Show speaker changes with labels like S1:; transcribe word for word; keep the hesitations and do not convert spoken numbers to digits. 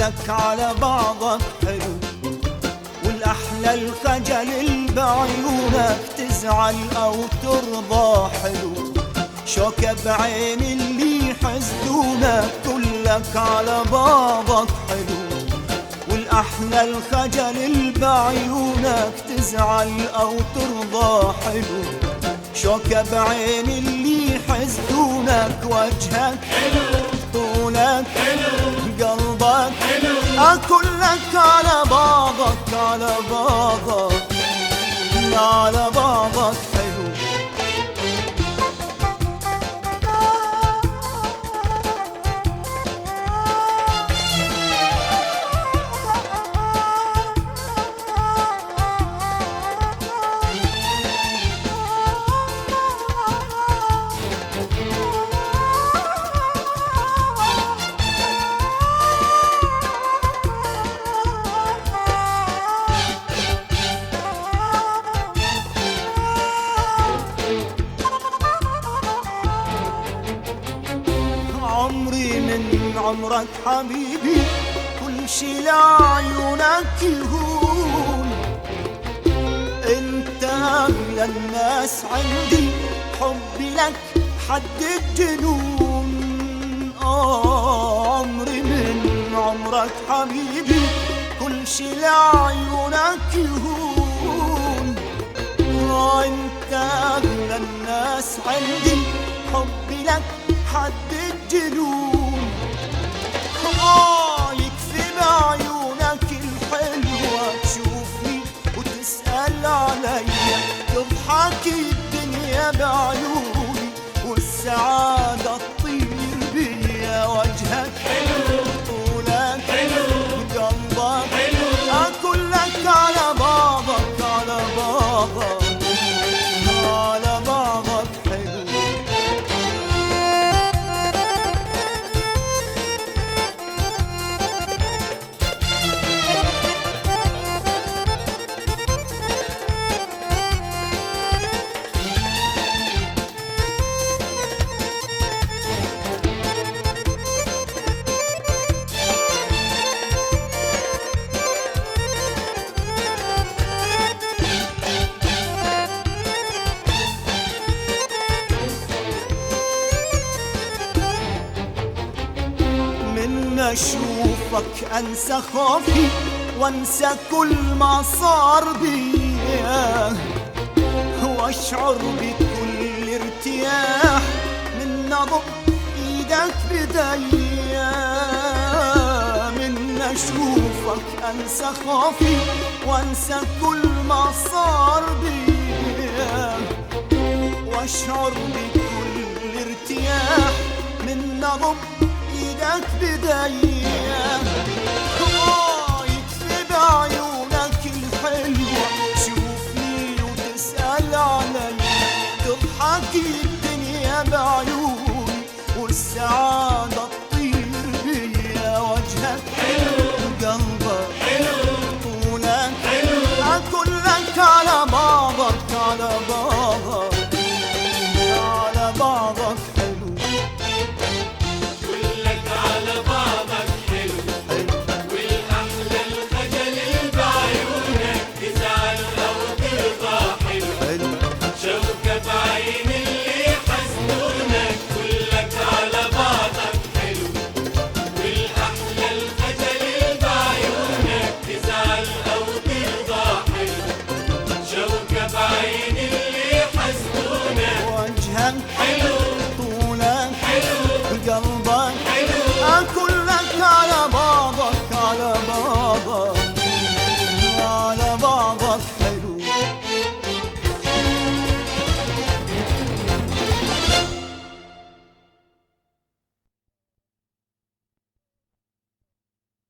S1: كلك على بعضك حلو، والأحلى الخجل اللي بعيونك تزعل أو ترضى حلو، شوكة بعين اللي يحسدونك كلك على بعضك حلو، والأحلى الخجل اللي بعيونك تزعل أو ترضى حلو، شوكة بعين اللي يحسدونك وجهك حلو، طولك حلو، قلبك حلو، كلك على بعضك على بعضك على بعضك حلو. عمري من عمرك حبيبي كل شي لعيونك يهون، انت اغلى الناس عندي حبي لك حد الجنون. آه عمري من عمرك حبيبي كل شي لعيونك يهون، آه انت اغلى الناس عندي حبي لك حد الجنون. آه يكفي بعيونك الحلوة تشوفني وتسأل عليا، تضحك الدنيا بعيوني والسعادة تطير بيا، وجهك حلو، طولك حلو، قلبك حلو، كلك على بعضك على بعضك على بعضك حلو. من اشوفك انسى خوفي وانسى كل ما صار بيا، واشعر بكل ارتياح من نضم ايدك بديا. من اشوفك انسى خوفي وانسى كل ما صار بيا، واشعر بكل ارتياح من نضم ايدك بديا. آه يكفي بعيونك الحلوة تشوفني وتسأل علي، تضحك الدنيا بعيوني والسعادة